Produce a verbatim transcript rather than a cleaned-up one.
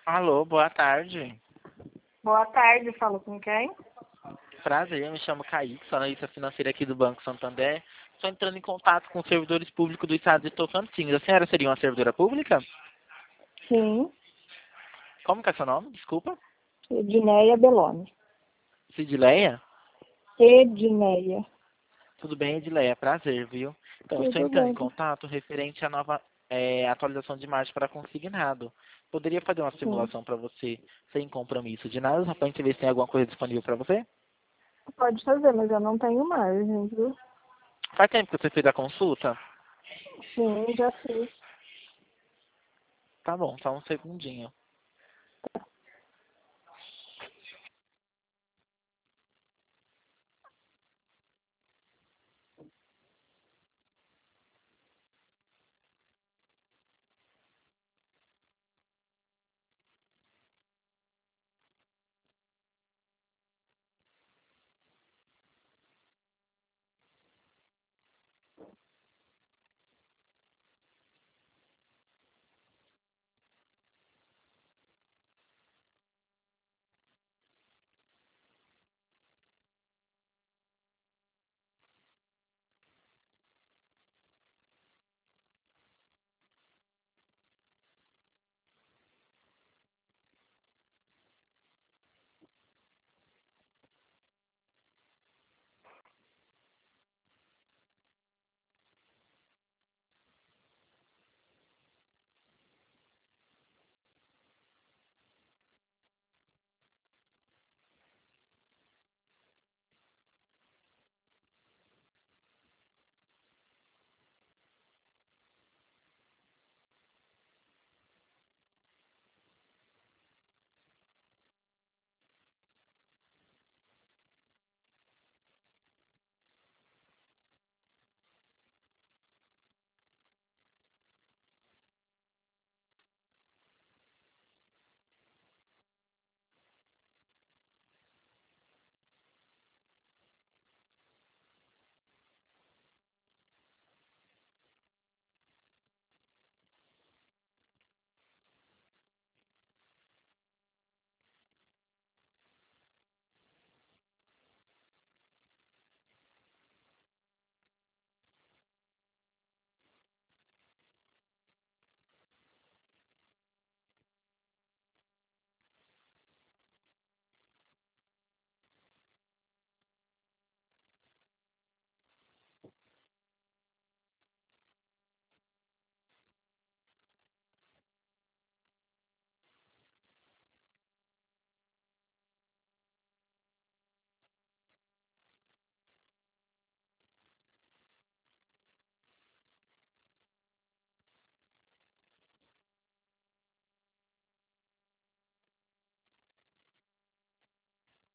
Alô, boa tarde. Boa tarde, falo com quem? Prazer, eu me chamo Kaique, sou analista financeira aqui do Banco Santander. Estou entrando em contato com os servidores públicos do estado de Tocantins. A senhora seria uma servidora pública? Sim, Como que é seu nome? Desculpa. Edneia Beloni. Cidileia? Edneia. Tudo bem, Edileia? Prazer, viu? Então, estou Tudo entrando em bem. contato referente à nova é, atualização de marcha para consignado. Poderia fazer uma Sim. simulação para você sem compromisso de nada, só para a gente ver se tem alguma coisa disponível para você? Pode fazer, mas eu não tenho margem, viu? Faz tempo que você fez a consulta? Sim, já fiz. Tá bom, só um segundinho.